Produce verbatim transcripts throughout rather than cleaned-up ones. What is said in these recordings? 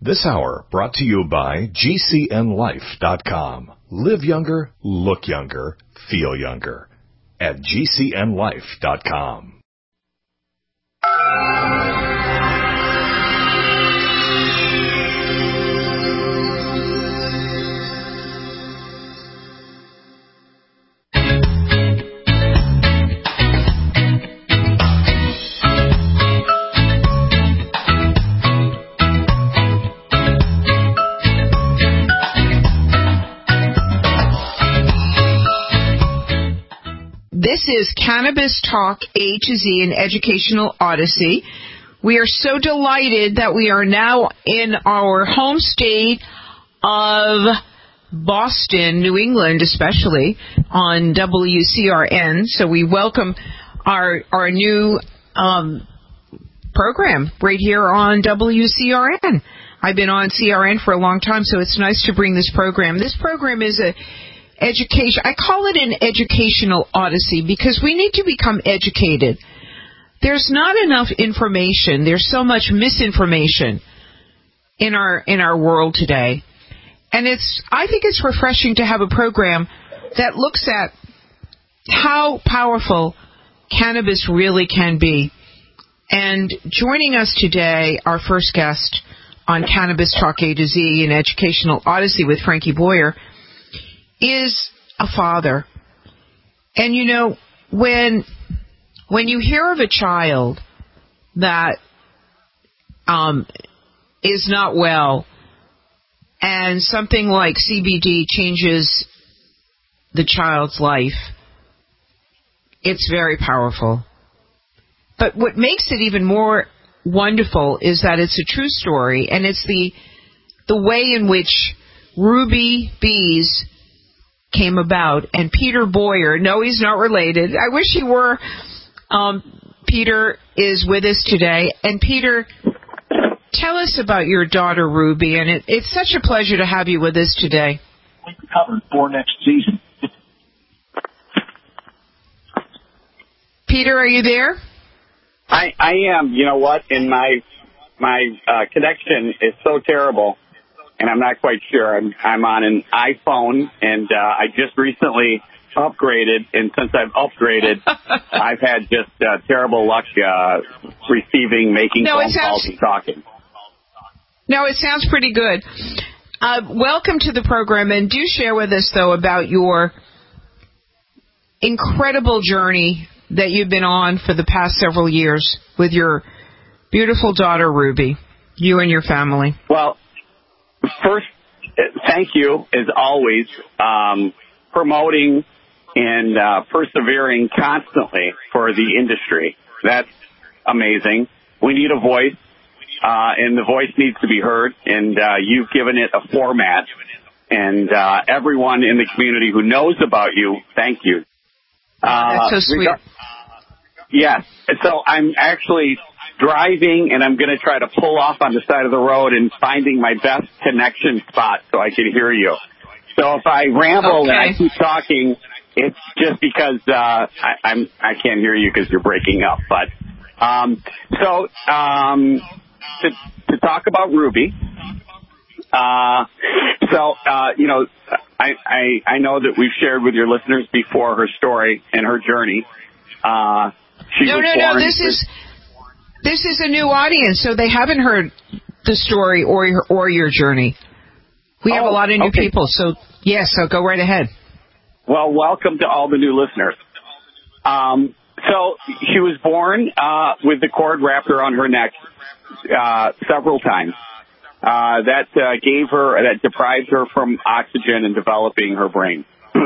This hour brought to you by G C N life dot com. Live younger, look younger, feel younger at G C N life dot com. This is Cannabis Talk A to Z, an educational odyssey. We are so delighted that we are now in our home state of Boston, New England especially, on W C R N. So we welcome our our new um, program right here on W C R N. I've been on C R N for a long time, so it's nice to bring this program. This program is a education. I call it an educational odyssey because we need to become educated. There's not enough information. There's so much misinformation in our in our world today. And it's I think it's refreshing to have a program that looks at how powerful cannabis really can be. And joining us today, our first guest on Cannabis Talk A to Z, an educational odyssey with Frankie Boyer, is a father. And you know, when when you hear of a child that um, is not well, and something like C B D changes the child's life, it's very powerful. But what makes it even more wonderful is that it's a true story, and it's the the way in which Ruby Bees came about. And Peter Boyer, no, he's not related. I wish he were. Um, Peter is with us today. And Peter, tell us about your daughter Ruby. And it, it's such a pleasure to have you with us today. We've covered for next season. Peter, are you there? I, I am. You know what? In my my uh, connection is so terrible, and I'm not quite sure. I'm, I'm on an iPhone, and uh, I just recently upgraded, and since I've upgraded, I've had just uh, terrible luck uh, receiving, making no, phone sounds, calls and talking. No, it sounds pretty good. Uh, welcome to the program, and do share with us, though, about your incredible journey that you've been on for the past several years with your beautiful daughter, Ruby, you and your family. Well, first, thank you, as always, um, promoting and uh, persevering constantly for the industry. That's amazing. We need a voice, uh, and the voice needs to be heard, and uh, you've given it a format. And uh, everyone in the community who knows about you, thank you. Uh, That's so sweet. Reg- yes. So I'm actually driving, and I'm going to try to pull off on the side of the road and finding my best connection spot so I can hear you. So if I ramble okay. and I keep talking, it's just because uh, I, I'm I can't hear you because you're breaking up. But um, so um, to to talk about Ruby. Uh, so uh, you know, I, I I know that we've shared with your listeners before her story and her journey. Uh, she no, was no, born no. This is this is a new audience, so they haven't heard the story or your, or your journey. We have oh, a lot of new okay. people, so yes, so go right ahead. Well, welcome to all the new listeners. Um, so she was born uh, with the cord wrapped around her neck uh, several times. Uh, that uh, gave her, that deprived her from oxygen and developing her brain.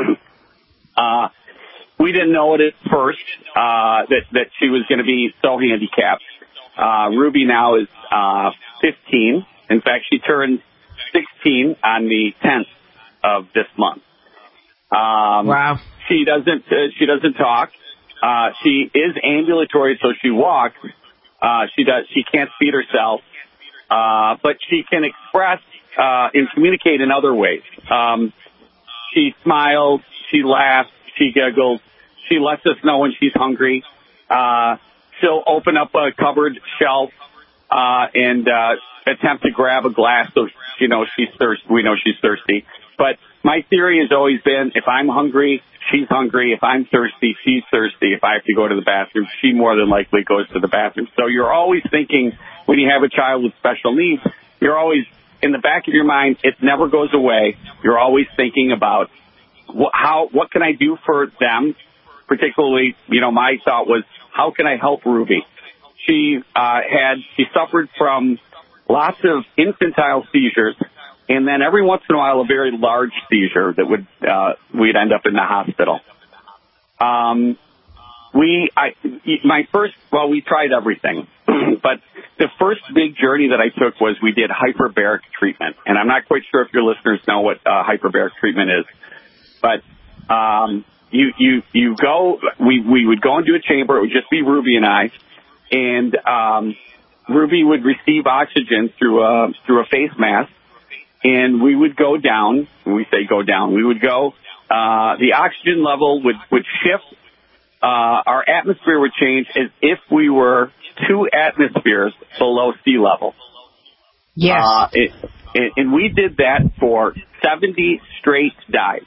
uh, we didn't know it at first uh, that that she was going to be so handicapped. Uh, Ruby now is uh, fifteen. In fact, she turned sixteen on the tenth of this month. Um, wow. She doesn't. Uh, she doesn't talk. Uh, she is ambulatory, so she walks. Uh, she does. She can't feed herself, uh, but she can express uh, and communicate in other ways. Um, she smiles. She laughs. She giggles. She lets us know when she's hungry. Uh, she'll open up a cupboard shelf uh, and uh, attempt to grab a glass so you know she's thirsty. We know she's thirsty. But my theory has always been, if I'm hungry, she's hungry. If I'm thirsty, she's thirsty. If I have to go to the bathroom, she more than likely goes to the bathroom. So you're always thinking, when you have a child with special needs, you're always, in the back of your mind, it never goes away. You're always thinking about wh- how, what can I do for them? Particularly, you know, my thought was, how can I help Ruby? She uh, had, she suffered from lots of infantile seizures, and then every once in a while a very large seizure that would, uh, we'd end up in the hospital. Um, we, I, my first, well, we tried everything, but the first big journey that I took was we did hyperbaric treatment, and I'm not quite sure if your listeners know what uh, hyperbaric treatment is, but um, you, you, you go, we, we would go into a chamber. It would just be Ruby and I, and um, Ruby would receive oxygen through a, through a face mask, and we would go down. When we say go down, we would go, uh, the oxygen level would, would shift. Uh, our atmosphere would change as if we were two atmospheres below sea level. Yes. Uh, it, it, and we did that for seventy straight dives.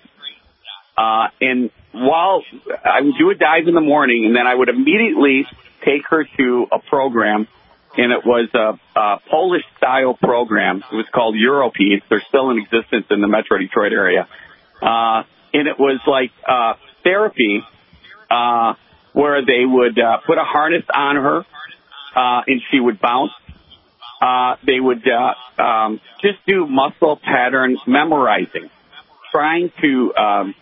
Uh, and while I would do a dive in the morning, and then I would immediately take her to a program, and it was a, a Polish-style program. It was called Europede. They're still in existence in the Metro Detroit area. Uh, and it was like uh, therapy, uh, where they would uh, put a harness on her, uh, and she would bounce. Uh, they would uh, um, just do muscle pattern memorizing, trying to um,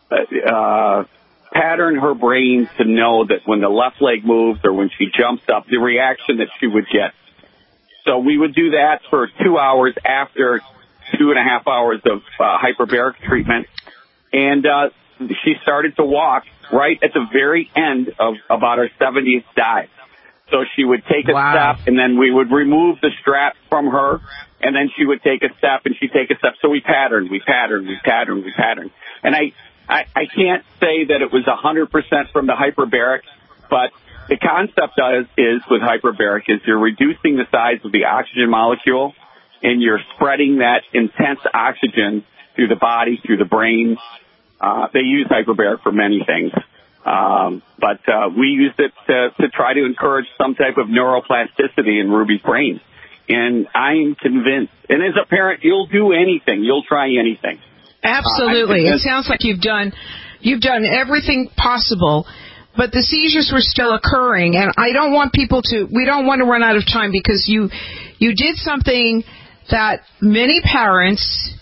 uh, pattern her brain to know that when the left leg moves or when she jumps up, the reaction that she would get. So we would do that for two hours after two and a half hours of uh, hyperbaric treatment. And uh, she started to walk right at the very end of about her seventieth dive. So she would take a Wow. step, and then we would remove the strap from her, and then she would take a step, and she'd take a step. So we patterned, we patterned, we patterned, we patterned. And I, I, I can't say that it was one hundred percent from the hyperbaric, but the concept is, is with hyperbaric is you're reducing the size of the oxygen molecule, and you're spreading that intense oxygen through the body, through the brain. Uh, they use hyperbaric for many things. Um, but uh, we used it to, to try to encourage some type of neuroplasticity in Ruby's brain. And I'm convinced, and as a parent, you'll do anything. You'll try anything. Absolutely. Uh, it sounds like you've done you've done everything possible, but the seizures were still occurring, and I don't want people to we don't want to run out of time, because you you did something that many parents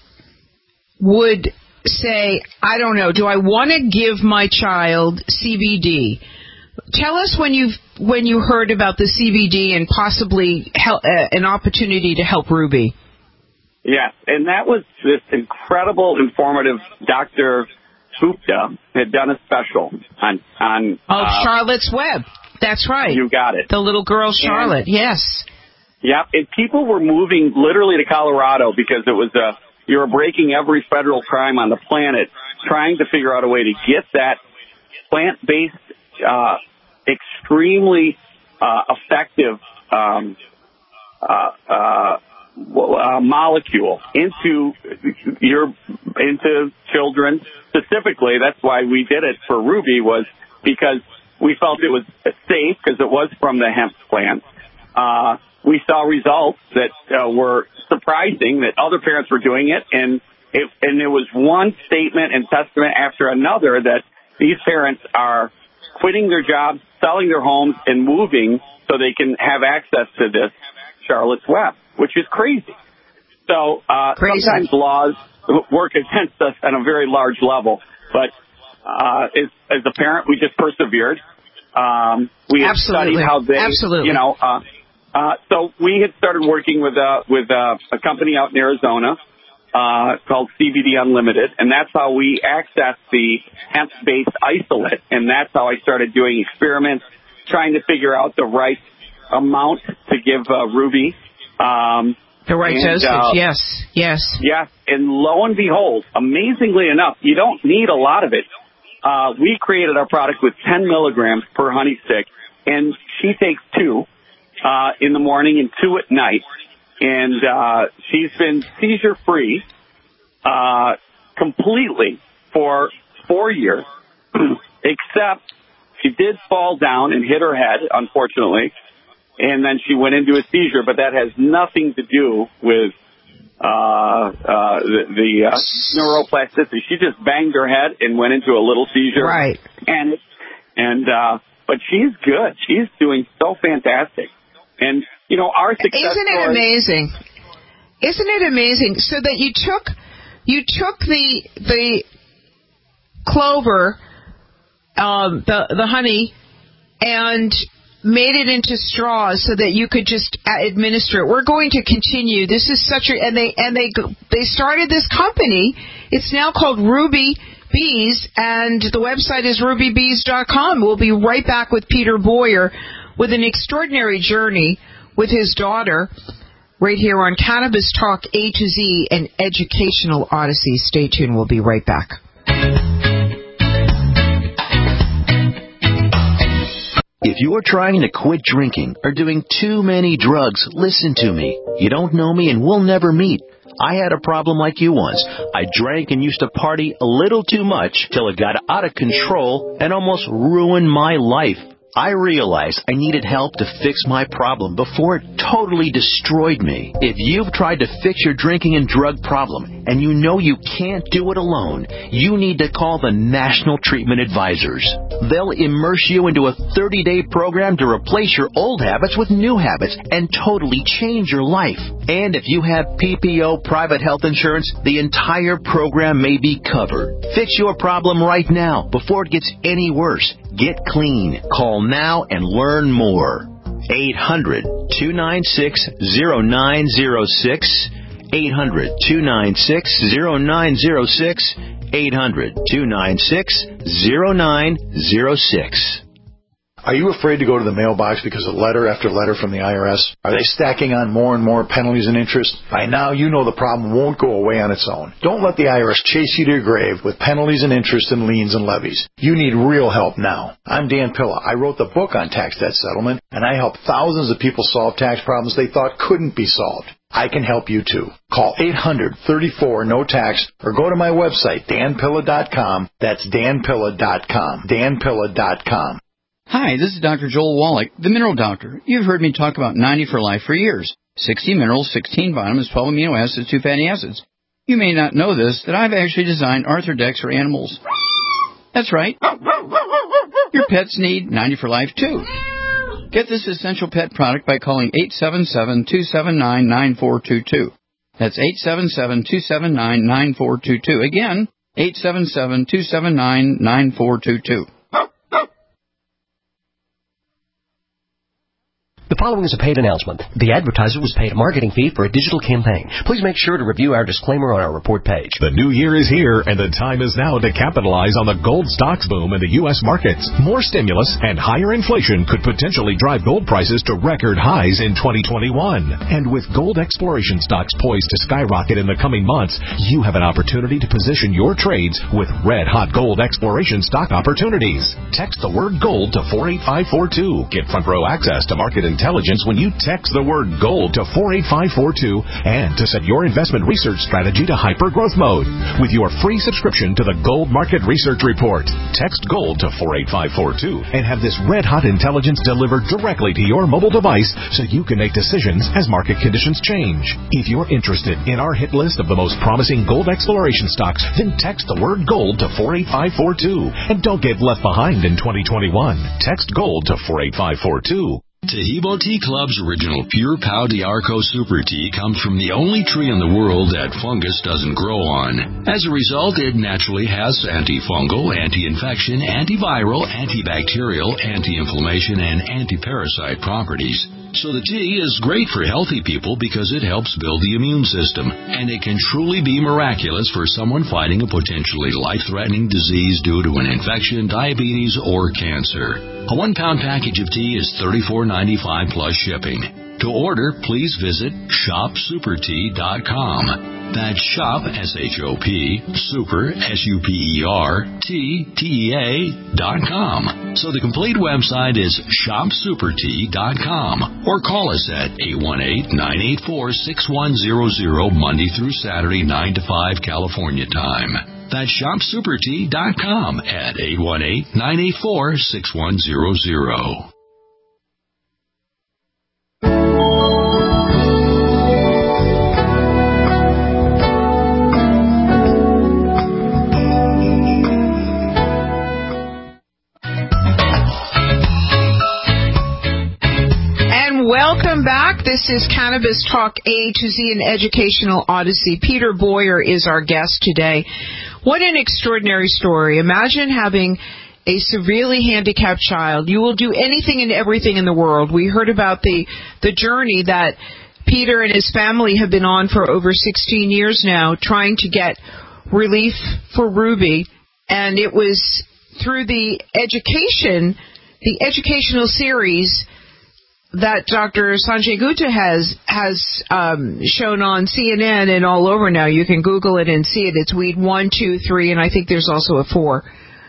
would say, I don't know, do I want to give my child C B D? Tell us when you when you heard about the C B D and possibly help, uh, an opportunity to help Ruby. Yes, and that was this incredible, informative Doctor Gupta had done a special on on. Oh, uh, Charlotte's Web. That's right. You got it. The little girl Charlotte. And, yes. Yeah, and people were moving literally to Colorado because it was a you were breaking every federal crime on the planet, trying to figure out a way to get that plant-based, uh, extremely uh, effective um, uh, uh, uh, molecule into your into children specifically. That's why we did it for Ruby, was because we felt it was safe because it was from the hemp plant. Uh, we saw results that uh, were surprising, that other parents were doing it, and it, and there was one statement and testament after another that these parents are quitting their jobs, selling their homes, and moving so they can have access to this Charlotte's Web, which is crazy. So uh, crazy. Sometimes laws work against us on a very large level, but uh, as, as a parent, we just persevered. Um, we had Absolutely. studied how they, Absolutely. you know, uh, uh, so we had started working with uh, with uh, a company out in Arizona uh, called C B D Unlimited, and that's how we accessed the hemp-based isolate, and that's how I started doing experiments, trying to figure out the right amount to give uh, Ruby. Um, the right and, dosage, uh, yes, yes. Yes, and lo and behold, amazingly enough, you don't need a lot of it. Uh, we created our product with ten milligrams per honey stick, and she takes two. uh, in the morning and two at night. And uh, she's been seizure-free uh, completely for four years, except she did fall down and hit her head, unfortunately, and then she went into a seizure, but that has nothing to do with uh, uh, the, the uh, neuroplasticity. She just banged her head and went into a little seizure. Right. And, and uh, but she's good. She's doing so fantastic. And, you know, our success Isn't it story, amazing? Isn't it amazing? So that you took you took the the clover, um, the the honey, and made it into straws so that you could just administer it. We're going to continue. This is such a and they and they they started this company. It's now called Ruby Bees, and the website is ruby bees dot com. We'll be right back with Peter Boyer with an extraordinary journey with his daughter right here on Cannabis Talk A to Z, an educational odyssey. Stay tuned. We'll be right back. If you're trying to quit drinking or doing too many drugs, listen to me. You don't know me and we'll never meet. I had a problem like you once. I drank and used to party a little too much till it got out of control and almost ruined my life. I realized I needed help to fix my problem before it totally destroyed me. If you've tried to fix your drinking and drug problem and you know you can't do it alone, you need to call the National Treatment Advisors. They'll immerse you into a thirty-day program to replace your old habits with new habits and totally change your life. And if you have P P O private health insurance, the entire program may be covered. Fix your problem right now before it gets any worse. Get clean. Call now and learn more. eight hundred, two nine six, zero nine zero six. eight hundred, two nine six, zero nine zero six. eight hundred, two nine six, zero nine zero six. Are you afraid to go to the mailbox because of letter after letter from the I R S? Are they stacking on more and more penalties and interest? By now, you know the problem won't go away on its own. Don't let the I R S chase you to your grave with penalties and interest and liens and levies. You need real help now. I'm Dan Pilla. I wrote the book on tax debt settlement, and I help thousands of people solve tax problems they thought couldn't be solved. I can help you too. Call eight hundred, thirty-four, no tax or go to my website, dan pilla dot com. That's dan pilla dot com. dan pilla dot com. Hi, this is Doctor Joel Wallach, the Mineral Doctor. You've heard me talk about ninety for Life for years. sixty minerals, sixteen vitamins, twelve amino acids, two fatty acids. You may not know this, that I've actually designed Arthrodex for animals. That's right. Your pets need ninety for Life too. Get this essential pet product by calling eight seven seven, two seven nine, nine four two two. That's eight seven seven, two seven nine, nine four two two. Again, eight seven seven, two seven nine, nine four two two. The following is a paid announcement. The advertiser was paid a marketing fee for a digital campaign. Please make sure to review our disclaimer on our report page. The new year is here, and the time is now to capitalize on the gold stocks boom in the U S markets. More stimulus and higher inflation could potentially drive gold prices to record highs in twenty twenty-one. And with gold exploration stocks poised to skyrocket in the coming months, you have an opportunity to position your trades with red-hot gold exploration stock opportunities. Text the word gold to four eight five four two. Get front row access to market intelligence Intelligence when you text the word GOLD to four eight five four two and to set your investment research strategy to hyper-growth mode with your free subscription to the Gold Market Research Report. Text GOLD to four eight five four two and have this red-hot intelligence delivered directly to your mobile device so you can make decisions as market conditions change. If you're interested in our hit list of the most promising gold exploration stocks, then text the word GOLD to four eight five four two and don't get left behind in twenty twenty-one. Text GOLD to four eight five four two. Tahibo Tea Club's original Pure Pau d'Arco Super Tea comes from the only tree in the world that fungus doesn't grow on. As a result, it naturally has antifungal, anti-infection, antiviral, antibacterial, anti-inflammation, and anti-parasite properties. So the tea is great for healthy people because it helps build the immune system, and it can truly be miraculous for someone fighting a potentially life-threatening disease due to an infection, diabetes, or cancer. A one-pound package of tea is thirty-four ninety-five plus shipping. To order, please visit shop super tea dot com. That's shop, S H O P, super, S U P E R, T, T E A, dot com. So the complete website is shop super tea dot com, or call us at eight one eight, nine eight four, six one zero zero Monday through Saturday, nine to five California time. That's shop super tea dot com at eight one eight, nine eight four, six one zero zero. Welcome back. This is Cannabis Talk A to Z, an educational odyssey. Peter Boyer is our guest today. What an extraordinary story. Imagine having a severely handicapped child. You will do anything and everything in the world. We heard about the, the journey that Peter and his family have been on for over sixteen years now, trying to get relief for Ruby. And it was through the education, the educational series that Doctor Sanjay Gupta has has um, shown on C N N and all over now. You can Google it and see it. It's Weed one, two, three, and I think there's also a four.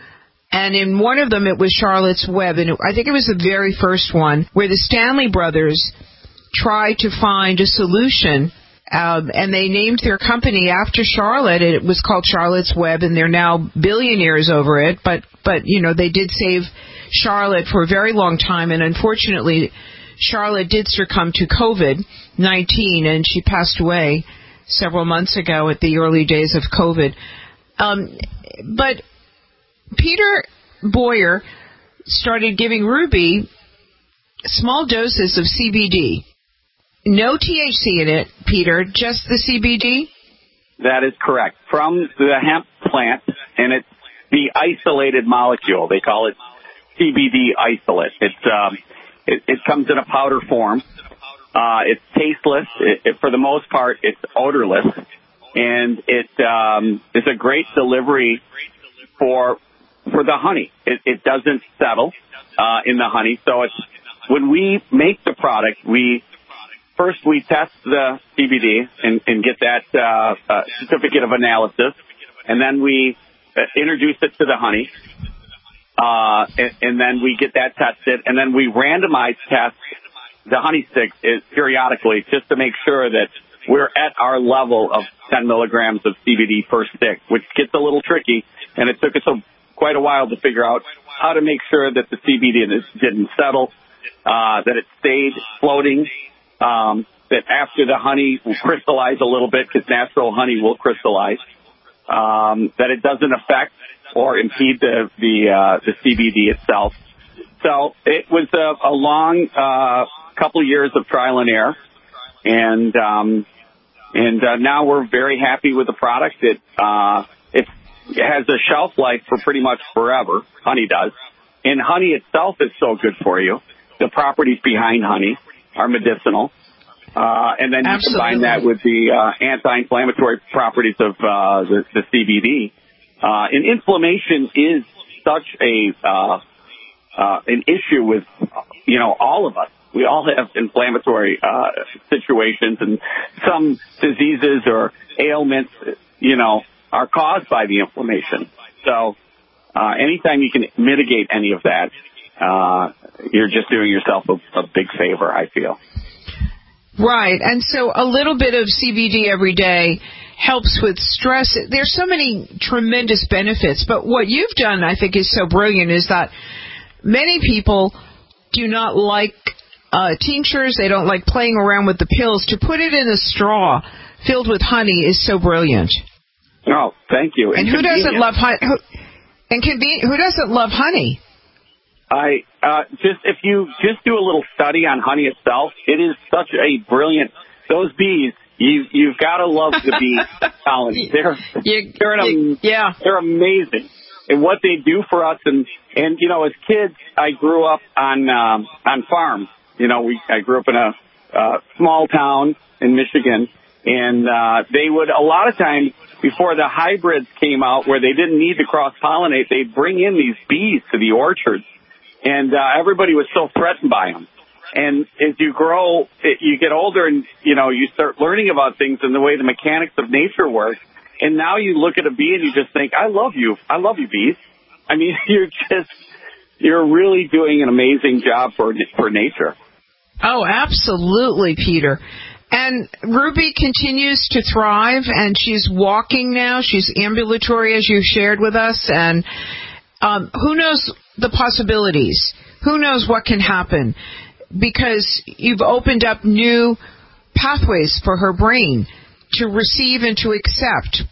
And in one of them, it was Charlotte's Web, and it, I think it was the very first one, where the Stanley brothers tried to find a solution, um, and they named their company after Charlotte. It was called Charlotte's Web, and they're now billionaires over it. But, but you know, they did save Charlotte for a very long time, and unfortunately, Charlotte did succumb to COVID nineteen, and she passed away several months ago at the early days of COVID. Um, but Peter Boyer started giving Ruby small doses of C B D. No T H C in it, Peter, just the C B D? That is correct. From the hemp plant, and it's the isolated molecule. They call it C B D isolate. It's um, It, it comes in a powder form. Uh, it's tasteless. It, it, for the most part, it's odorless. And it um, is a great delivery for for the honey. It, it doesn't settle uh, in the honey. So it's, when we make the product, we first we test the C B D and, and get that uh, uh, certificate of analysis. And then we uh, introduce it to the honey. Uh, and, and then we get that tested, and then we randomize test the honey sticks periodically just to make sure that we're at our level of ten milligrams of C B D per stick, which gets a little tricky, and it took us a, quite a while to figure out how to make sure that the C B D didn't settle, uh, that it stayed floating, um, that after the honey will crystallize a little bit, because natural honey will crystallize, um, that it doesn't affect or impede the the, uh, the C B D itself. So it was a, a long uh, couple of years of trial and error, and um, and uh, now we're very happy with the product. It uh, it has a shelf life for pretty much forever. Honey does, and honey itself is so good for you. The properties behind honey are medicinal, uh, and then you Absolutely. combine that with the uh, anti-inflammatory properties of uh, the, the C B D. Uh, and inflammation is such a, uh, uh, an issue with, you know, all of us. We all have inflammatory, uh, situations, and some diseases or ailments, you know, are caused by the inflammation. So, uh, anytime you can mitigate any of that, uh, you're just doing yourself a, a big favor, I feel. Right. And so a little bit of C B D every day helps with stress. There's so many tremendous benefits, but what you've done, I think, is so brilliant is that many people do not like uh, tinctures. They don't like playing around with the pills. To put it in a straw filled with honey is so brilliant. Oh, thank you. And, and who doesn't love honey? Who, and conven- who doesn't love honey? I uh, just if you just do a little study on honey itself, it is such a brilliant. Those bees. You, you've got to love the bee colony. They're, you, they're, an, you, yeah. they're amazing. And what they do for us, and, and you know, as kids, I grew up on um, on farms. You know, we I grew up in a uh, small town in Michigan, and uh, they would, a lot of times, before the hybrids came out where they didn't need to cross-pollinate, they'd bring in these bees to the orchards, and uh, everybody was so threatened by them. And as you grow, you get older and, you know, you start learning about things and the way the mechanics of nature work. And now you look at a bee and you just think, I love you. I love you, bees. I mean, you're just, you're really doing an amazing job for for nature. Oh, absolutely, Peter. And Ruby continues to thrive, and she's walking now. She's ambulatory, as you shared with us. And um, who knows the possibilities? Who knows what can happen? Because you've opened up new pathways for her brain to receive and to accept.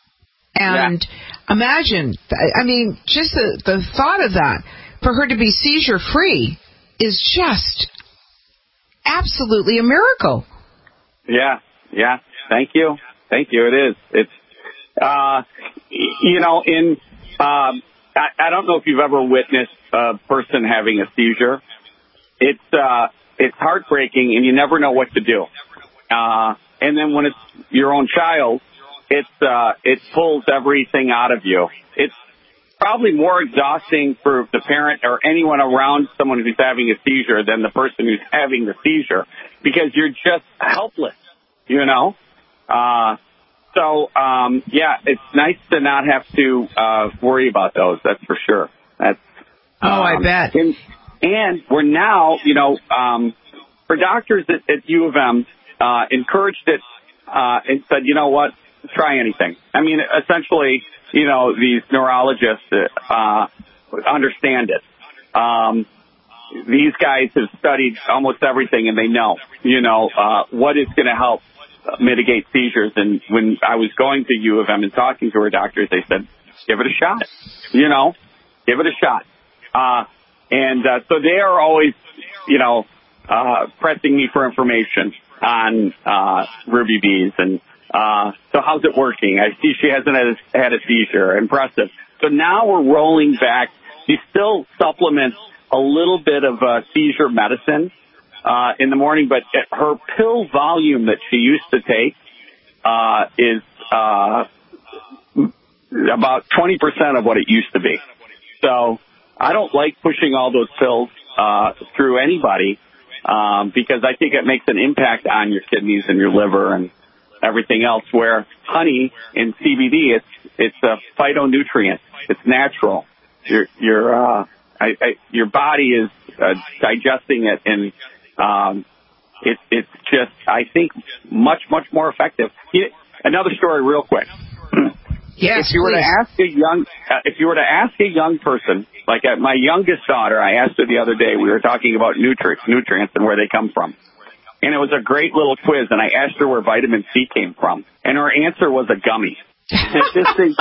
And yeah. imagine, I mean, just the, the thought of that, for her to be seizure-free is just absolutely a miracle. Yeah, yeah. Thank you. Thank you. It is. It's, uh, you know, in, um, I, I don't know if you've ever witnessed a person having a seizure. It's, uh, it's heartbreaking and you never know what to do. Uh, and then when it's your own child, it's, uh, it pulls everything out of you. It's probably more exhausting for the parent or anyone around someone who's having a seizure than the person who's having the seizure, because you're just helpless, you know? Uh, so, um, yeah, it's nice to not have to, uh, worry about those. That's for sure. That's, oh, um, I bet. And, and we're now, you know, um, for doctors at, at U of M, uh, encouraged it, uh, and said, you know what, try anything. I mean, essentially, you know, these neurologists, uh, understand it. Um, these guys have studied almost everything and they know, you know, uh, what is going to help mitigate seizures. And when I was going to U of M and talking to her doctors, they said, give it a shot, you know, give it a shot. Uh, and, uh, so they are always, you know, uh, pressing me for information on, uh, Ruby Bees and, Uh, so how's it working? I see she hasn't had a, had a seizure. Impressive. So now we're rolling back. She still supplements a little bit of uh, seizure medicine uh, in the morning, but her pill volume that she used to take uh, is uh, about twenty percent of what it used to be. So I don't like pushing all those pills uh, through anybody um, because I think it makes an impact on your kidneys and your liver and everything else, where honey and C B D, it's it's a phytonutrient. It's natural. Your your uh, I, I, your body is uh, digesting it, and um, it, it's just, I think, much much more effective. You, another story, real quick. Yes, if you were please. to ask a young, uh, if you were to ask a young person, like uh, my youngest daughter, I asked her the other day. We were talking about nutrients, nutrients, and where they come from. And it was a great little quiz, and I asked her where vitamin C came from, and her answer was a gummy. This thing,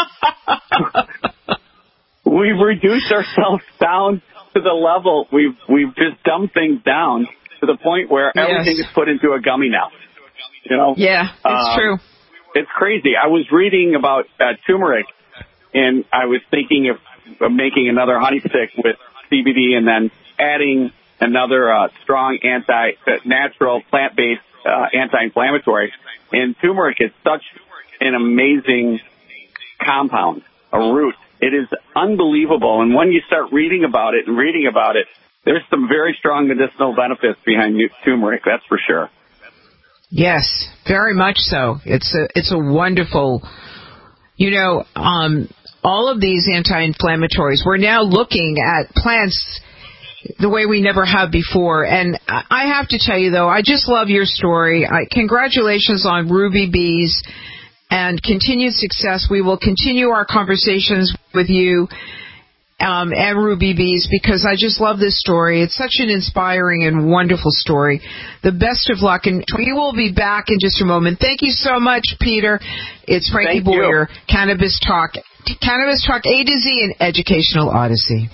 we've reduced ourselves down to the level, we've we've just dumbed things down to the point where yes. everything is put into a gummy now. You know? Yeah, it's um, true. It's crazy. I was reading about uh, turmeric, and I was thinking of, of making another honey stick with C B D and then adding another uh, strong anti, uh, natural plant-based uh, anti-inflammatory. And turmeric is such an amazing compound, a root. It is unbelievable. And when you start reading about it and reading about it, there's some very strong medicinal benefits behind turmeric, that's for sure. Yes, very much so. It's a it's a wonderful, you know, um, all of these anti-inflammatories. We're now looking at plants the way we never have before. And I have to tell you, though, I just love your story. I, congratulations on Ruby Bees and continued success. We will continue our conversations with you um, and Ruby Bees because I just love this story. It's such an inspiring and wonderful story. The best of luck. And we will be back in just a moment. Thank you so much, Peter. It's Frankie Thank Boyer, you. Cannabis Talk. Cannabis Talk A to Z and Educational Odyssey.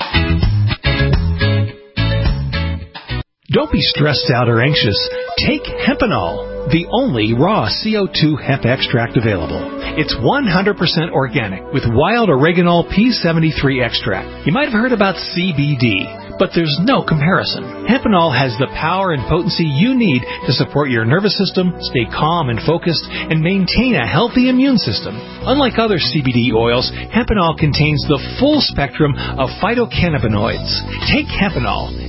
Don't be stressed out or anxious. Take Hempanol, the only raw C O two hemp extract available. It's one hundred percent organic with wild oreganol P seventy-three extract. You might have heard about C B D, but there's no comparison. Hempanol has the power and potency you need to support your nervous system, stay calm and focused, and maintain a healthy immune system. Unlike other C B D oils, Hempanol contains the full spectrum of phytocannabinoids. Take Hempanol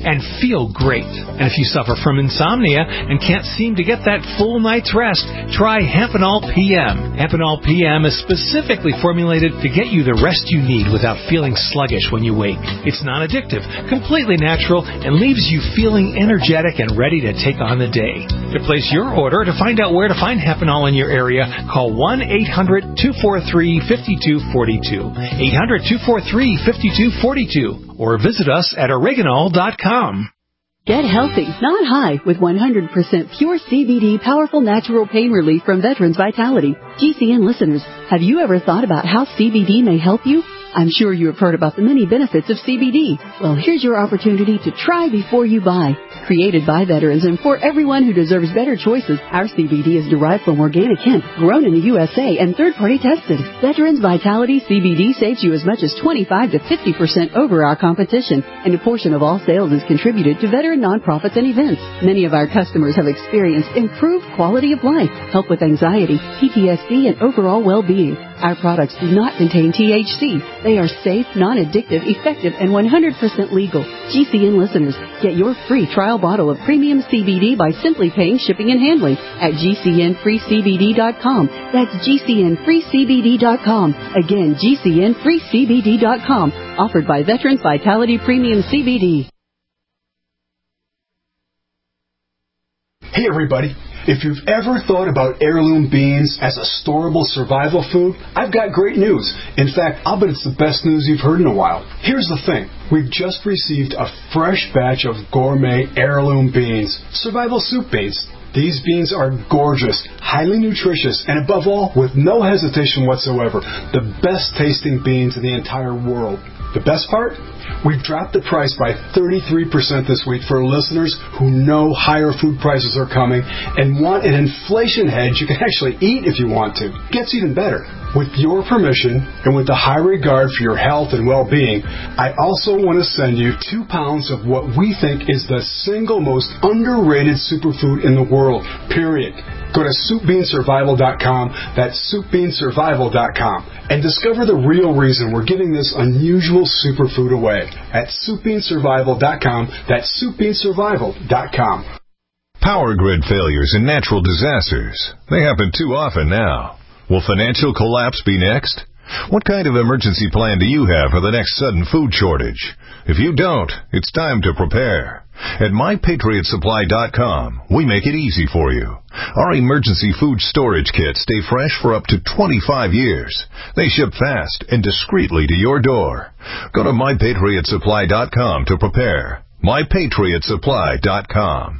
and feel great. And if you suffer from insomnia and can't seem to get that full night's rest, try Hempanol P M. Hempanol P M is specifically formulated to get you the rest you need without feeling sluggish when you wake. It's non-addictive, completely natural, and leaves you feeling energetic and ready to take on the day. To place your order, to find out where to find Hempanol in your area, call one eight hundred two four three five two four two, eight hundred two four three five two four two, or visit us at oreganol dot com. Get healthy, not high, with one hundred percent pure C B D powerful natural pain relief from Veterans Vitality. G C N listeners, have you ever thought about how C B D may help you? I'm sure you have heard about the many benefits of C B D. Well, here's your opportunity to try before you buy. Created by veterans and for everyone who deserves better choices, our C B D is derived from organic hemp, grown in the U S A and third-party tested. Veterans Vitality C B D saves you as much as twenty-five to fifty percent over our competition, and a portion of all sales is contributed to veteran nonprofits and events. Many of our customers have experienced improved quality of life, help with anxiety, P T S D, and overall well-being. Our products do not contain T H C. They are safe, non-addictive, effective, and one hundred percent legal. G C N listeners, get your free trial bottle of premium C B D by simply paying shipping and handling at G C N free C B D dot com. That's G C N free C B D dot com. Again, G C N free C B D dot com. Offered by Veterans Vitality Premium C B D. Hey everybody. If you've ever thought about heirloom beans as a storable survival food, I've got great news. In fact, I'll bet it's the best news you've heard in a while. Here's the thing. We've just received a fresh batch of gourmet heirloom beans, survival soup beans. These beans are gorgeous, highly nutritious, and above all, with no hesitation whatsoever, the best tasting beans in the entire world. The best part? We've dropped the price by thirty-three percent this week for listeners who know higher food prices are coming and want an inflation hedge you can actually eat if you want to. Gets even better. With your permission and with the high regard for your health and well-being, I also want to send you two pounds of what we think is the single most underrated superfood in the world, period. Go to soup bean survival dot com, that's soup bean survival dot com, and discover the real reason we're giving this unusual superfood away at soup bean survival dot com, that's soup bean survival dot com. Power grid failures and natural disasters. They happen too often now. Will financial collapse be next? What kind of emergency plan do you have for the next sudden food shortage? If you don't, it's time to prepare. At my patriot supply dot com, we make it easy for you. Our emergency food storage kits stay fresh for up to twenty-five years. They ship fast and discreetly to your door. Go to my patriot supply dot com to prepare. my patriot supply dot com.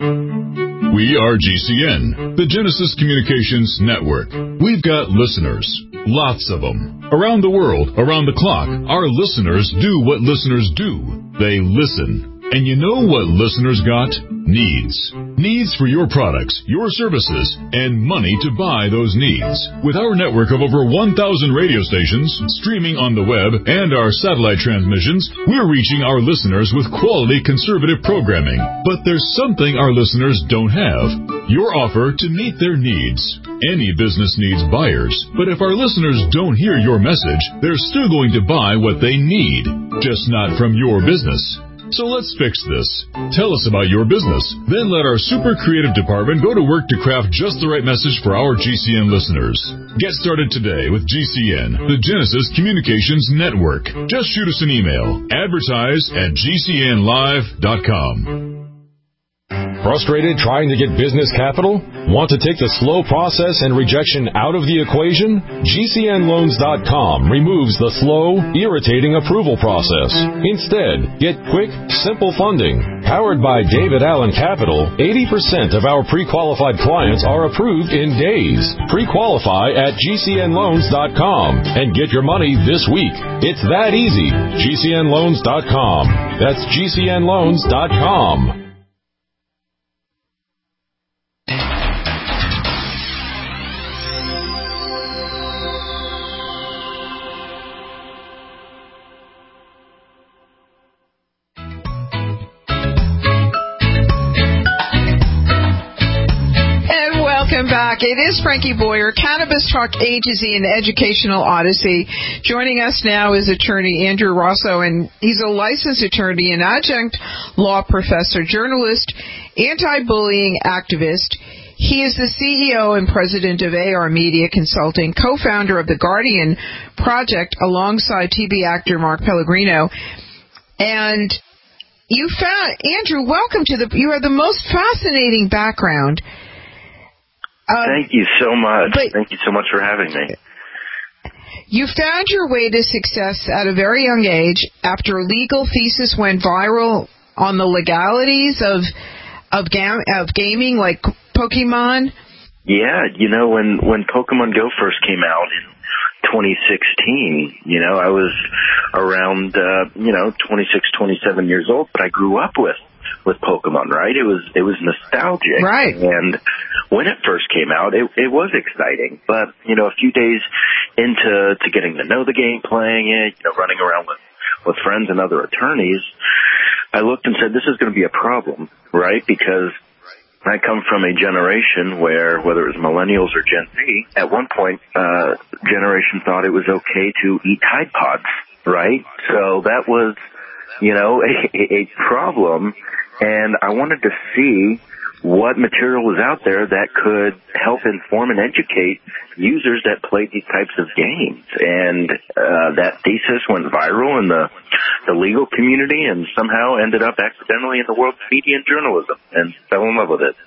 We are G C N, the Genesis Communications Network. We've got listeners, lots of them. Around the world, around the clock, our listeners do what listeners do. They listen. And you know what listeners got? Needs. Needs for your products, your services, and money to buy those needs. With our network of over one thousand radio stations, streaming on the web, and our satellite transmissions, we're reaching our listeners with quality conservative programming. But there's something our listeners don't have. Your offer to meet their needs. Any business needs buyers, but if our listeners don't hear your message, they're still going to buy what they need, just not from your business. So let's fix this. Tell us about your business. Then let our super creative department go to work to craft just the right message for our G C N listeners. Get started today with G C N, the Genesis Communications Network. Just shoot us an email. Advertise at G C N live dot com. Frustrated trying to get business capital? Want to take the slow process and rejection out of the equation? G C N loans dot com removes the slow, irritating approval process. Instead, get quick, simple funding. Powered by David Allen Capital, eighty percent of our pre-qualified clients are approved in days. Pre-qualify at G C N loans dot com and get your money this week. It's that easy. G C N loans dot com. That's G C N loans dot com. Back It is Frankie Boyer, Cannabis Talk A to Z and Educational Odyssey. Joining us now is attorney Andrew Rosso, and he's a licensed attorney and adjunct law professor, journalist, anti-bullying activist. He is the C E O and president of A R Media Consulting, co-founder of the Guardian Project alongside T V actor Mark Pellegrino. And you found, Andrew, welcome to the, you are the most fascinating background. Um, Thank you so much. Thank you so much for having me. You found your way to success at a very young age after a legal thesis went viral on the legalities of of, gam- of gaming like Pokemon. Yeah, you know, when, when Pokemon Go first came out in twenty sixteen, you know, I was around, uh, you know, twenty-six, twenty-seven years old, but I grew up with, with Pokemon, right? It was, it was nostalgic. Right. And when it first came out, it, it was exciting, but, you know, a few days into, to getting to know the game, playing it, you know, running around with, with friends and other attorneys, I looked and said, this is going to be a problem, right? Because I come from a generation where, whether it was millennials or Gen Z, at one point, uh, generation thought it was okay to eat Tide Pods, right? So that was, you know, a, a problem, and I wanted to see what material was out there that could help inform and educate users that played these types of games. And uh, that thesis went viral in the, the legal community and somehow ended up accidentally in the world of media and journalism, and fell in love with it.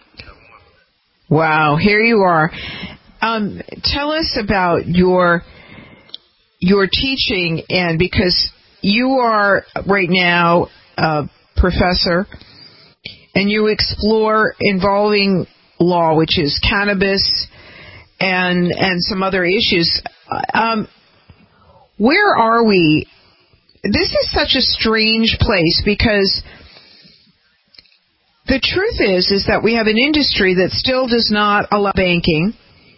Wow, here you are. Um, tell us about your your teaching, and because you are right now a professor, and you explore involving law, which is cannabis and and some other issues. Um, where are we? This is such a strange place, because the truth is is that we have an industry that still does not allow banking.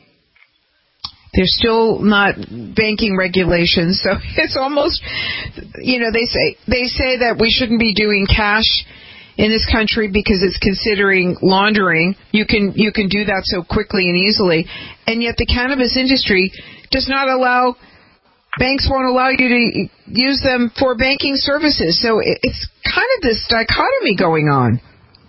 There's still not banking regulations, so it's almost, you know, they say they say that we shouldn't be doing cash in this country because it's considering laundering. You can you can do that so quickly and easily, and yet the cannabis industry does not allow, banks won't allow you to use them for banking services. So it's kind of this dichotomy going on.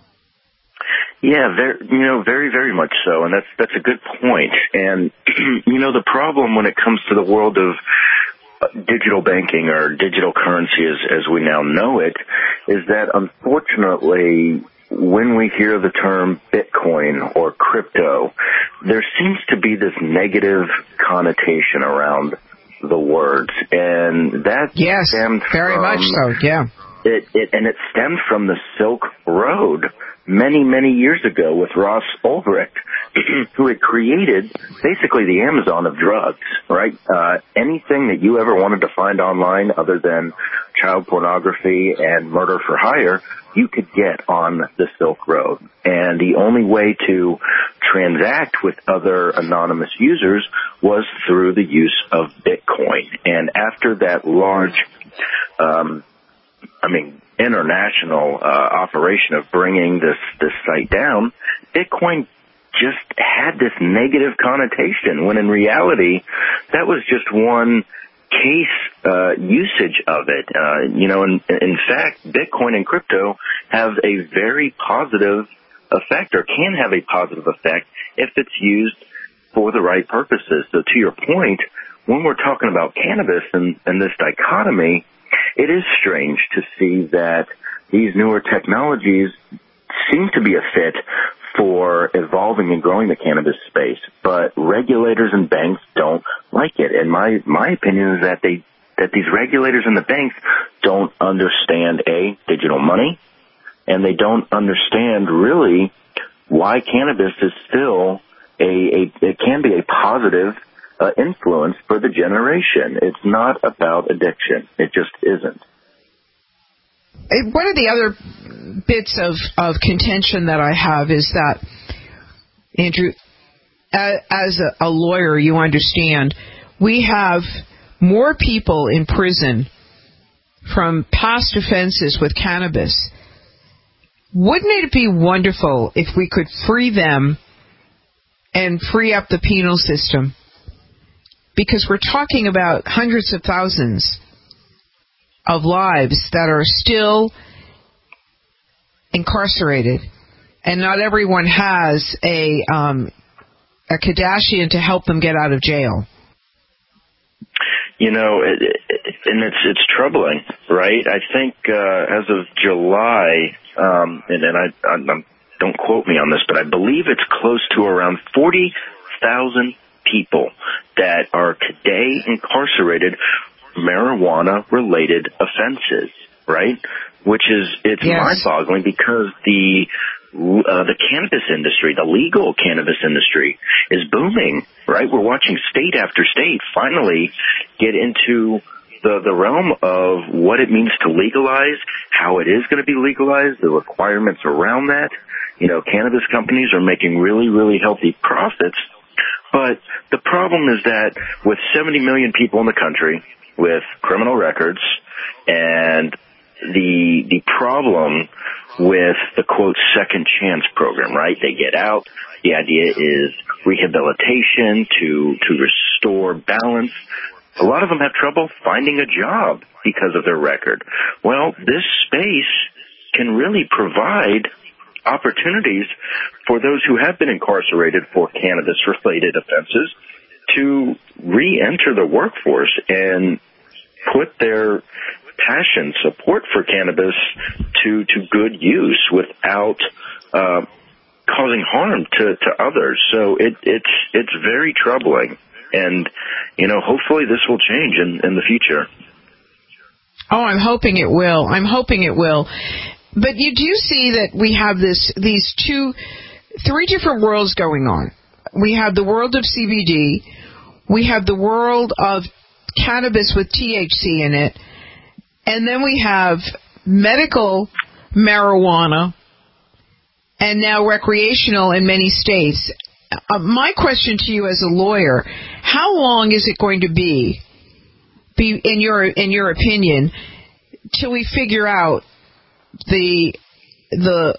Yeah, very, you know, very, very much so, and that's that's a good point. And you know, the problem when it comes to the world of digital banking or digital currency as, as we now know it, is that unfortunately when we hear the term Bitcoin or crypto, there seems to be this negative connotation around the words, and that yes, stemmed very from, much so, yeah. It, it, and it stemmed from the Silk Road many, many years ago with Ross Ulbricht, who had created basically the Amazon of drugs, right? Uh, anything that you ever wanted to find online other than child pornography and murder for hire, you could get on the Silk Road. And the only way to transact with other anonymous users was through the use of Bitcoin. And after that large, um, I mean, international uh, operation of bringing this, this site down, Bitcoin just had this negative connotation, when in reality, that was just one case uh, usage of it. Uh, you know, in, in fact, Bitcoin and crypto have a very positive effect, or can have a positive effect, if it's used for the right purposes. So to your point, when we're talking about cannabis and, and this dichotomy, it is strange to see that these newer technologies seem to be a fit for evolving and growing the cannabis space, but regulators and banks don't like it. And my, my opinion is that they, that these regulators and the banks don't understand, A, digital money, and they don't understand really why cannabis is still a, a it can be a positive uh, influence for the generation. It's not about addiction. It just isn't. One of the other bits of, of contention that I have is that, Andrew, as a, a lawyer, you understand, we have more people in prison from past offenses with cannabis. Wouldn't it be wonderful if we could free them and free up the penal system. Because we're talking about hundreds of thousands of lives that are still incarcerated. And not everyone has a um, a Kardashian to help them get out of jail. You know, it, it, and it's it's troubling, right? I think uh, as of July, um, and, and I, I don't quote me on this, but I believe it's close to around forty thousand people that are today incarcerated marijuana-related offenses, right? Which is, it's yes. mind-boggling because the uh, the cannabis industry, the legal cannabis industry, is booming, right? We're watching state after state finally get into the the realm of what it means to legalize, how it is going to be legalized, the requirements around that. You know, cannabis companies are making really, really healthy profits. But the problem is that with seventy million people in the country with criminal records, and the the problem with the, quote, second chance program, right? They get out. The idea is rehabilitation to to restore balance. A lot of them have trouble finding a job because of their record. Well, this space can really provide opportunities for those who have been incarcerated for cannabis-related offenses to re-enter the workforce and put their passion, support for cannabis to, to good use without uh, causing harm to, to others. So it, it's it's very troubling. And, you know, hopefully this will change in, in the future. Oh, I'm hoping it will. I'm hoping it will. But you do see that we have this, these two, three different worlds going on. We have the world of C B D. We have the world of cannabis with T H C in it. And then we have medical marijuana and now recreational in many states. Uh, my question to you as a lawyer, how long is it going to be, be in your in your opinion, till we figure out the the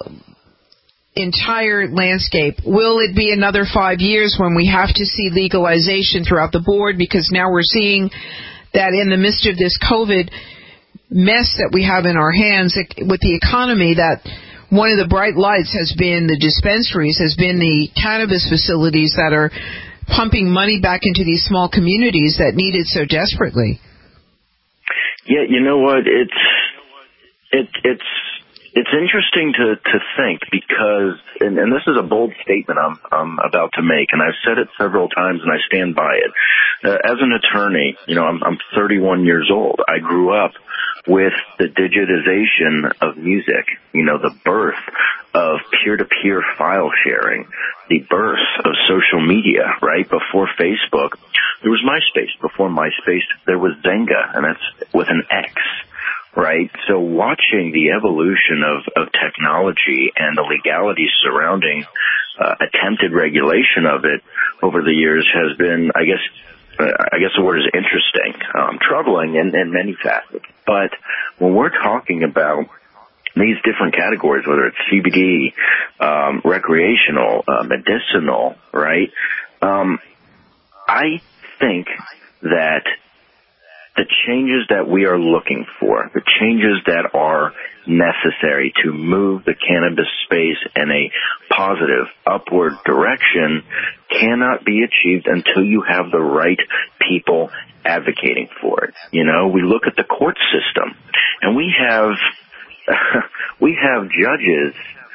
entire landscape? Will it be another five years when we have to see legalization throughout the board? Because now we're seeing that in the midst of this COVID mess that we have in our hands with the economy, that one of the bright lights has been the dispensaries, has been the cannabis facilities that are pumping money back into these small communities that need it so desperately. Yeah, you know what? It's it, it's it's interesting to to think because, and, and this is a bold statement I'm I'm about to make, and I've said it several times, and I stand by it. Uh, as an attorney, you know, I'm I'm thirty-one years old. I grew up with the digitization of music, you know, the birth of peer-to-peer file sharing, the birth of social media, right? Before Facebook, there was MySpace. Before MySpace, there was Zynga, and that's with an X, right? So watching the evolution of, of technology and the legalities surrounding uh, attempted regulation of it over the years has been, I guess, I guess the word is interesting, um, troubling in, in many facets. But when we're talking about these different categories, whether it's C B D, um, recreational, uh, medicinal, right, um, I think that the changes that we are looking for, the changes that are necessary to move the cannabis space in a positive upward direction cannot be achieved until you have the right people advocating for it. You know, we look at the court system, and we have we have judges,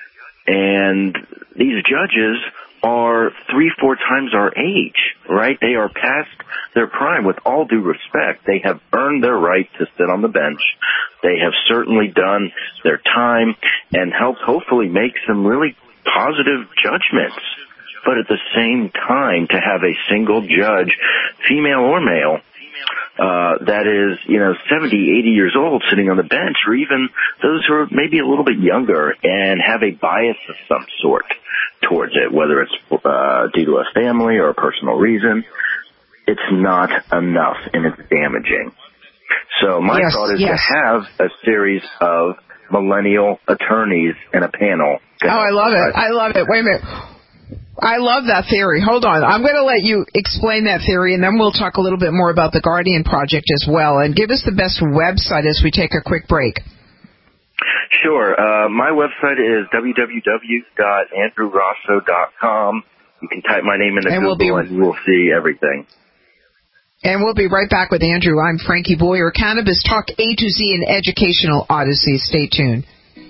and these judges are three, four times our age, right? They are past their prime. With all due respect, they have earned their right to sit on the bench. They have certainly done their time and helped hopefully make some really positive judgments. But at the same time, to have a single judge, female or male, uh, that is, you know, seventy, eighty years old sitting on the bench, or even those who are maybe a little bit younger and have a bias of some sort towards it, whether it's uh, due to a family or a personal reason, it's not enough and it's damaging. So my yes, thought is yes. to have a series of millennial attorneys in a panel. Oh, I love it. I love it. Wait a minute. I love that theory. Hold on. I'm going to let you explain that theory, and then we'll talk a little bit more about the Guardian Project as well. And give us the best website as we take a quick break. Sure. Uh, my website is w w w dot andrew rosso dot com. You can type my name into and Google, we'll be, and you will see everything. And we'll be right back with Andrew. I'm Frankie Boyer. Cannabis Talk A to Z and Educational Odyssey. Stay tuned.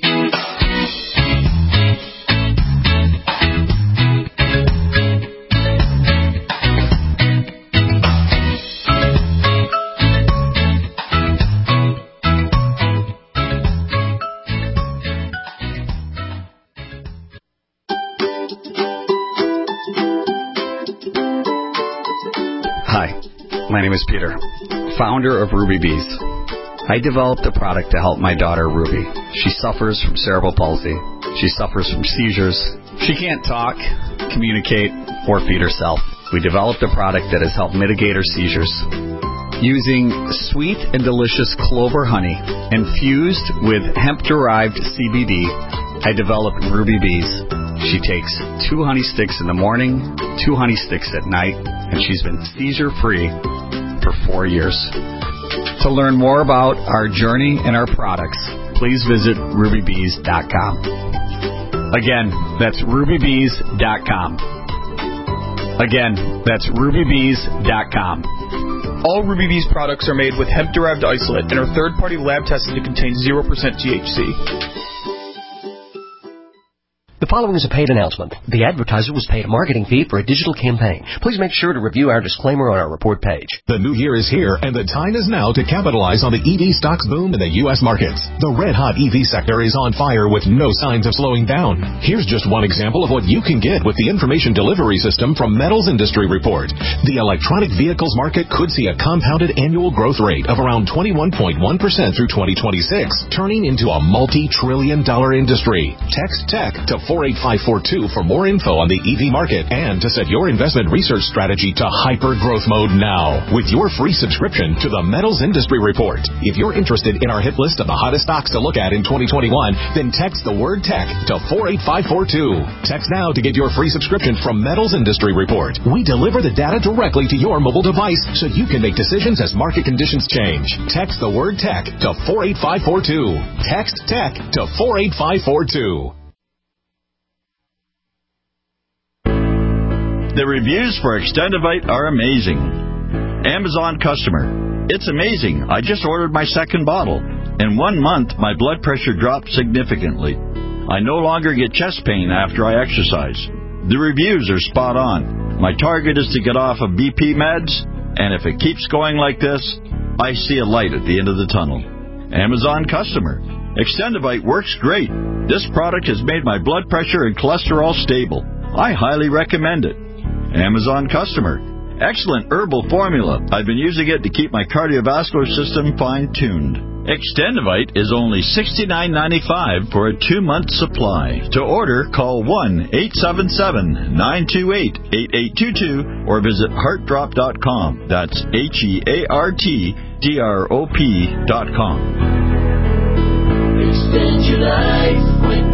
My name is Peter, founder of Ruby Bees. I developed a product to help my daughter, Ruby. She suffers from cerebral palsy. She suffers from seizures. She can't talk, communicate, or feed herself. We developed a product that has helped mitigate her seizures. Using sweet and delicious clover honey infused with hemp-derived C B D, I developed Ruby Bees. She takes two honey sticks in the morning, two honey sticks at night, and she's been seizure-free for four years. To learn more about our journey and our products, please visit ruby bees dot com. Again, that's ruby bees dot com. Again, that's ruby bees dot com. All Ruby Bees products are made with hemp-derived isolate and are third-party lab tested to contain zero percent T H C. The following is a paid announcement. The advertiser was paid a marketing fee for a digital campaign. Please make sure to review our disclaimer on our report page. The new year is here, and the time is now to capitalize on the E V stocks boom in the U S markets. The red-hot E V sector is on fire with no signs of slowing down. Here's just one example of what you can get with the information delivery system from Metals Industry Report. The electronic vehicles market could see a compounded annual growth rate of around twenty-one point one percent through twenty twenty-six, turning into a multi-trillion dollar industry. Text TECH to four eight five four two for more info on the E V market and to set your investment research strategy to hyper-growth mode now with your free subscription to the Metals Industry Report. If you're interested in our hit list of the hottest stocks to look at in twenty twenty-one, then text the word TECH to four eight five four two. Text now to get your free subscription from Metals Industry Report. We deliver the data directly to your mobile device so you can make decisions as market conditions change. Text the word TECH to four eight five four two. Text TECH to four eight five four two. The reviews for Extendivite are amazing. Amazon customer. It's amazing. I just ordered my second bottle. In one month, my blood pressure dropped significantly. I no longer get chest pain after I exercise. The reviews are spot on. My target is to get off of B P meds, and if it keeps going like this, I see a light at the end of the tunnel. Amazon customer. Extendivite works great. This product has made my blood pressure and cholesterol stable. I highly recommend it. Amazon customer. Excellent herbal formula. I've been using it to keep my cardiovascular system fine-tuned. Extendivite is only sixty-nine ninety-five for a two-month supply. To order, call one eight seven seven nine two eight eight eight two two or visit heart drop dot com. That's H E A R T D R O P dot com. Extend your life with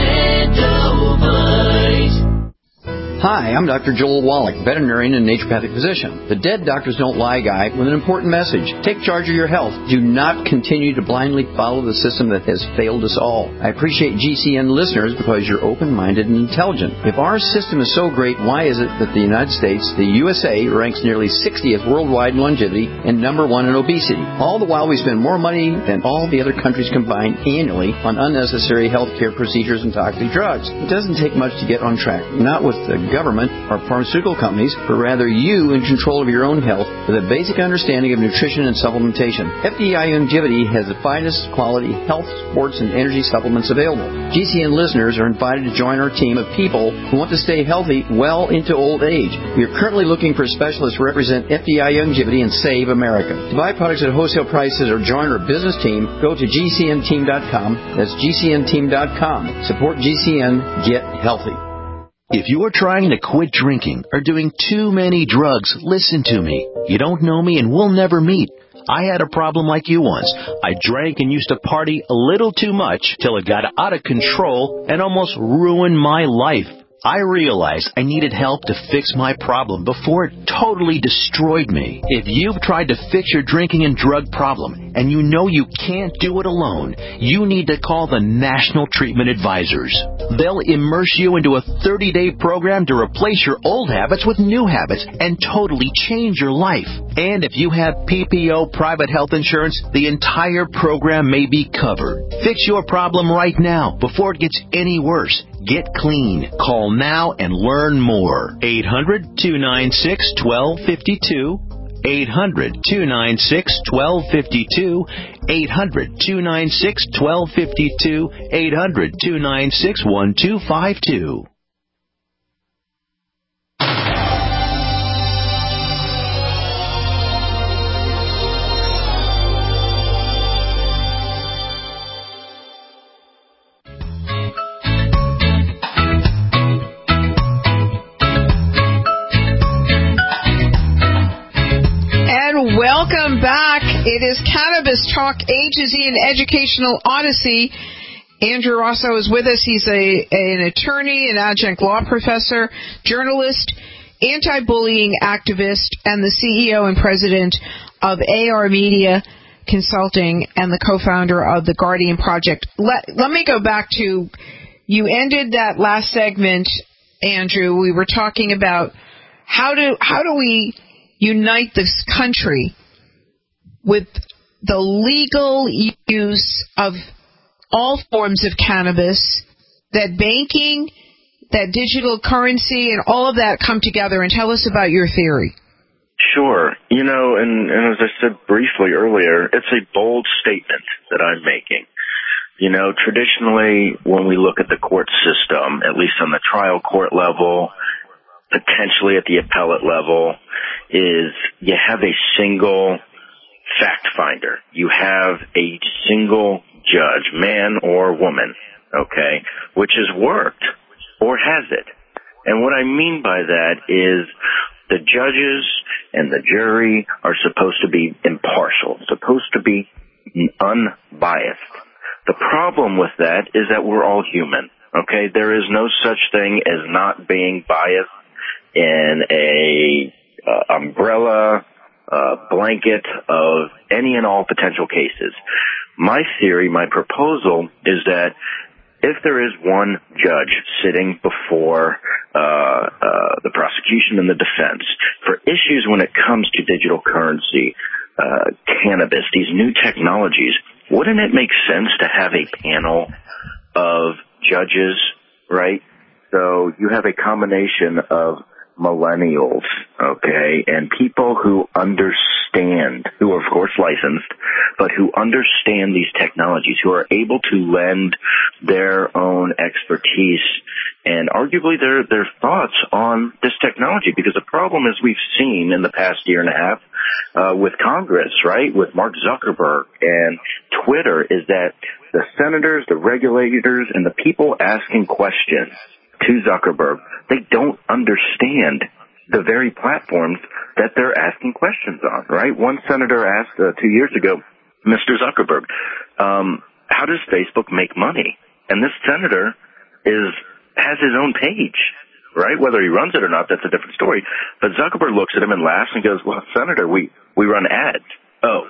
Extendivite. Hi, I'm Doctor Joel Wallach, veterinarian and naturopathic physician. The Dead Doctors Don't Lie guy with an important message. Take charge of your health. Do not continue to blindly follow the system that has failed us all. I appreciate G C N listeners because you're open-minded and intelligent. If our system is so great, why is it that the United States, the U S A, ranks nearly sixtieth worldwide in longevity and number one in obesity? All the while we spend more money than all the other countries combined annually on unnecessary health care procedures and toxic drugs. It doesn't take much to get on track. Not with the government or pharmaceutical companies, but rather you in control of your own health with a basic understanding of nutrition and supplementation. F D I Longevity has the finest quality health, sports, and energy supplements available. G C N listeners are invited to join our team of people who want to stay healthy well into old age. We are currently looking for specialists to represent F D I Longevity and Save America. To buy products at wholesale prices or join our business team, go to G C N team dot com. That's G C N team dot com. Support G C N. Get healthy. If you are trying to quit drinking or doing too many drugs, listen to me. You don't know me and we'll never meet. I had a problem like you once. I drank and used to party a little too much till it got out of control and almost ruined my life. I realized I needed help to fix my problem before it totally destroyed me. If you've tried to fix your drinking and drug problem and you know you can't do it alone, you need to call the National Treatment Advisors. They'll immerse you into a thirty-day program to replace your old habits with new habits and totally change your life. And if you have P P O private health insurance, the entire program may be covered. Fix your problem right now before it gets any worse. Get clean. Call now and learn more. eight hundred, two nine six, one two five two. eight hundred, two nine six, one two five two. eight hundred, two nine six, one two five two. eight hundred, two nine six, one two five two. Welcome back. It is Cannabis Talk, A to Z, an educational odyssey. Andrew Rosso is with us. He's a an attorney, an adjunct law professor, journalist, anti-bullying activist, and the C E O and president of A R Media Consulting and the co-founder of the Guardian Project. Let, let me go back to, you ended that last segment, Andrew. We were talking about how do how do we unite this country with the legal use of all forms of cannabis, that banking, that digital currency, and all of that come together, and tell us about your theory. Sure. You know, and, and as I said briefly earlier, it's a bold statement that I'm making. You know, traditionally, when we look at the court system, at least on the trial court level, potentially at the appellate level, is you have a single fact finder. You have a single judge, man or woman, okay, which has worked, or has it? And what I mean by that is the judges and the jury are supposed to be impartial, supposed to be unbiased. The problem with that is that we're all human, okay? There is no such thing as not being biased in a uh, umbrella, uh, blanket of any and all potential cases. My theory, my proposal is that if there is one judge sitting before uh, uh, the prosecution and the defense for issues when it comes to digital currency, uh, cannabis, these new technologies, wouldn't it make sense to have a panel of judges, right? So you have a combination of millennials, okay, and people who understand, who are of course licensed, but who understand these technologies, who are able to lend their own expertise and arguably their, their thoughts on this technology. Because the problem, as we've seen in the past year and a half uh, with Congress, right, with Mark Zuckerberg and Twitter, is that the senators, the regulators, and the people asking questions to Zuckerberg, they don't understand the very platforms that they're asking questions on, right? One senator asked uh, two years ago, Mister Zuckerberg, um, how does Facebook make money? And this senator is has his own page, right? Whether he runs it or not, that's a different story. But Zuckerberg looks at him and laughs and goes, well, Senator, we, we run ads. Oh.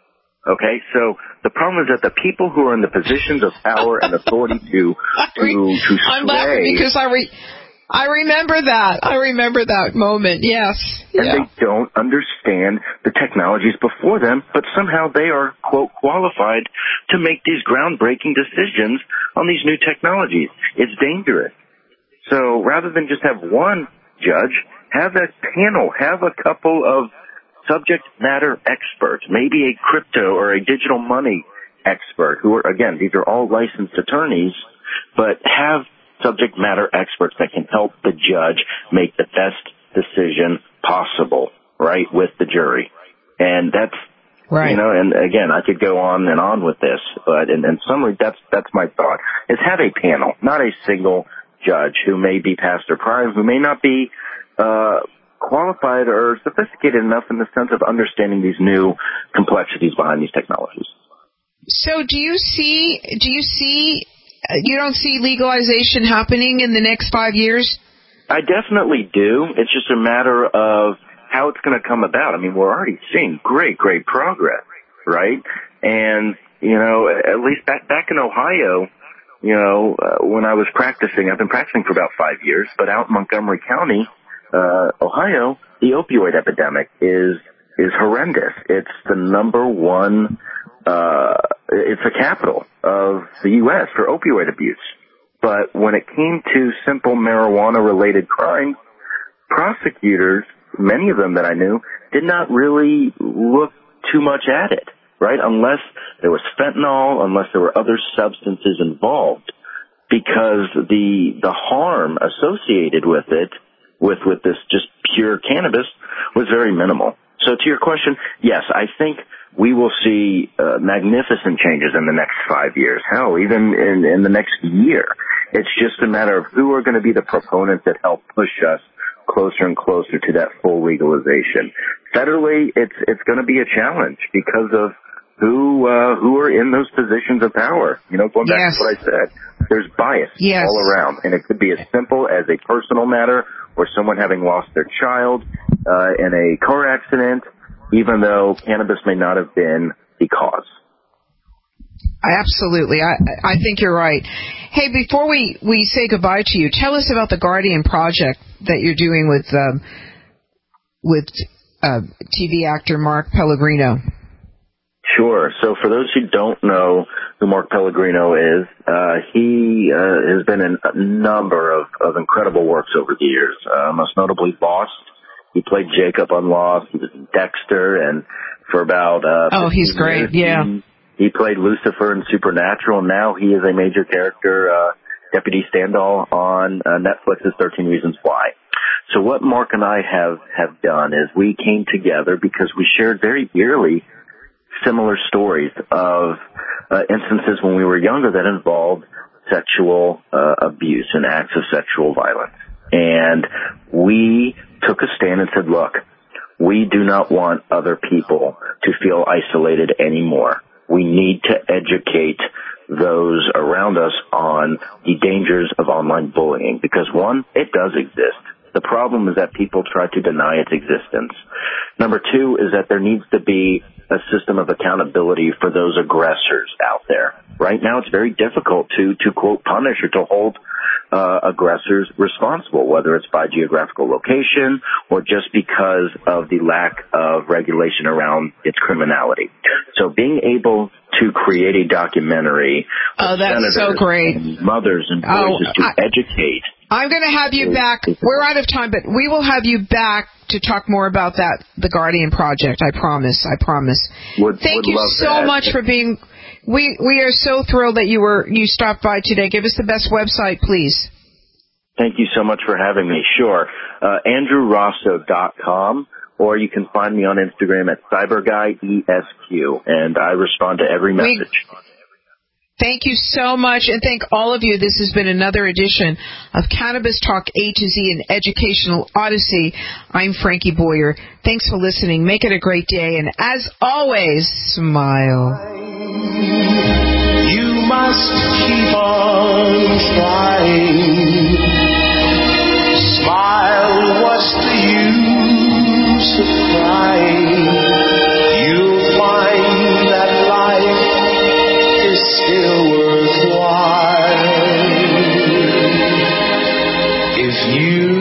Okay, so the problem is that the people who are in the positions of power and authority to to to I'm laughing because I re- I remember that. I remember that moment. Yes. And yeah. they don't understand the technologies before them, but somehow they are, quote, qualified to make these groundbreaking decisions on these new technologies. It's dangerous. So rather than just have one judge, have a panel, have a couple of subject matter experts, maybe a crypto or a digital money expert who are, again, these are all licensed attorneys, but have subject matter experts that can help the judge make the best decision possible, right, with the jury. And that's, right. you know, and again, I could go on and on with this, but in, in summary, that's, that's my thought, is have a panel, not a single judge who may be past their prime, who may not be, uh, qualified or sophisticated enough in the sense of understanding these new complexities behind these technologies. So do you see, do you see, you don't see legalization happening in the next five years? I definitely do. It's just a matter of how it's going to come about. I mean, we're already seeing great, great progress, right? And, you know, at least back, back in Ohio, you know, uh, when I was practicing, I've been practicing for about five years, but out in Montgomery County, uh, Ohio, the opioid epidemic is, is horrendous. It's the number one, uh, it's the capital of the U S for opioid abuse. But when it came to simple marijuana-related crimes, prosecutors, many of them that I knew, did not really look too much at it, right? Unless there was fentanyl, unless there were other substances involved, because the the harm associated with it, with with this just pure cannabis, was very minimal. So to your question, yes, I think we will see uh, magnificent changes in the next five years. Hell, even in, in the next year. It's just a matter of who are going to be the proponents that help push us closer and closer to that full legalization. Federally, it's it's going to be a challenge because of who uh, who are in those positions of power. You know, going back yes. to what I said, there's bias yes. all around, and it could be as simple as a personal matter or someone having lost their child uh, in a car accident, even though cannabis may not have been the cause. Absolutely. I, I think you're right. Hey, before we, we say goodbye to you, tell us about the Guardian project that you're doing with um, with uh, T V actor Mark Pellegrino. Sure. So for those who don't know who Mark Pellegrino is, uh, he uh, has been in a number of, of incredible works over the years, uh, most notably Lost. He played Jacob on Lost. He was in Dexter, and for about uh, oh, he's great. years, yeah. He, He played Lucifer in Supernatural, and now he is a major character, uh, Deputy Standall on uh, Netflix's thirteen Reasons Why. So what Mark and I have, have done is we came together because we shared very eerily similar stories of uh, instances when we were younger that involved sexual uh, abuse and acts of sexual violence. And we took a stand and said, look, we do not want other people to feel isolated anymore. We need to educate those around us on the dangers of online bullying because, one, it does exist. The problem is that people try to deny its existence. Number two is that there needs to be a system of accountability for those aggressors out there. Right now it's very difficult to, to quote, punish or to hold uh, aggressors responsible, whether it's by geographical location or just because of the lack of regulation around its criminality. So being able to create a documentary oh, of that's senators so great. and mothers and voices oh, to I, educate. I'm going to have you back. We're out of time, but we will have you back to talk more about that, the Guardian Project. I promise. I promise. Would, Thank would you so that. much for being. We we are so thrilled that you were you stopped by today. Give us the best website, please. Thank you so much for having me. Sure, uh, andrew rosso dot com, or you can find me on Instagram at CyberGuyESQ, and I respond to every message. We, Thank you so much, and thank all of you. This has been another edition of Cannabis Talk A to Z, an educational odyssey. I'm Frankie Boyer. Thanks for listening. Make it a great day, and as always, smile. You must keep on trying. Smile, what's the use of crying? You'll find that life still worthwhile if you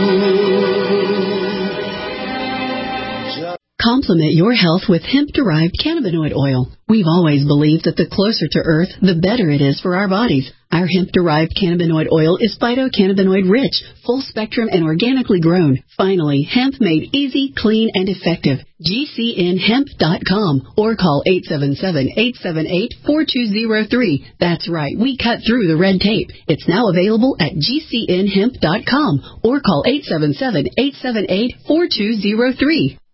complement your health with hemp-derived cannabinoid oil. We've always believed that the closer to Earth, the better it is for our bodies. Our hemp-derived cannabinoid oil is phytocannabinoid-rich, full-spectrum, and organically grown. Finally, hemp made easy, clean, and effective. G C N hemp dot com or call eight seven seven, eight seven eight, four two zero three. That's right, we cut through the red tape. It's now available at G C N hemp dot com or call eight seven seven, eight seven eight, four two zero three.